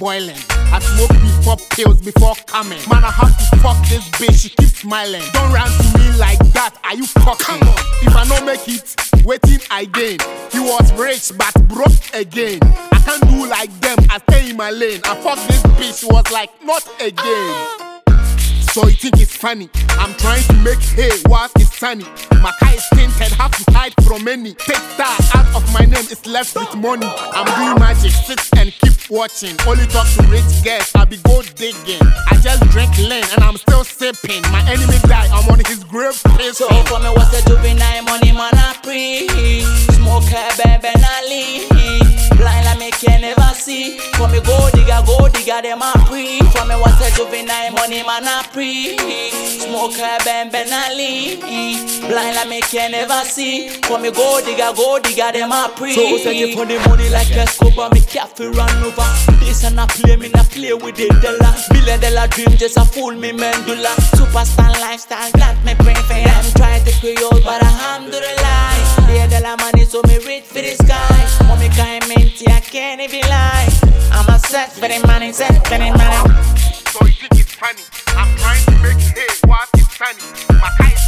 boiling. I smoke before pills before coming. Man, I have to fuck this bitch, she keeps smiling. Don't run to me like that, are you fucking? If I don't make it, waiting again. He was rich but broke again. I can't do like them, I stay in my lane. I fuck this bitch, she was like, not again. So you think it's funny? I'm trying to make hay whilst it's sunny. My car is tinted, have to hide from any. Take star out of my name, it's left with money. I'm doing magic, sit and keep watching. Only talk to rich girls, I be go digging. I just drink lean and I'm still sipping. My enemy die, I'm on his grave pissing. So for me what's a juvenile money man I pre. Smoke her baby Nali. Blind like me can never see. For me go digger them a pre. For me what's a juvenile money man I pre. Smoke her Benali. Blind like me can never see. For me go digger them a pre. So set it for the money like Escobar. Me careful run over. This and I play me not play with the dollar. $1 billion dream just a fool me mandula. Superstar lifestyle that me pray for. I'm trying to create but alhamdulillah. $1 money so me reach for the sky. Mommy can't minty I can't even lie. I'm a set for the money, set for the money. So you think it's funny? I'm trying to make hay whilst it's sunny. My car is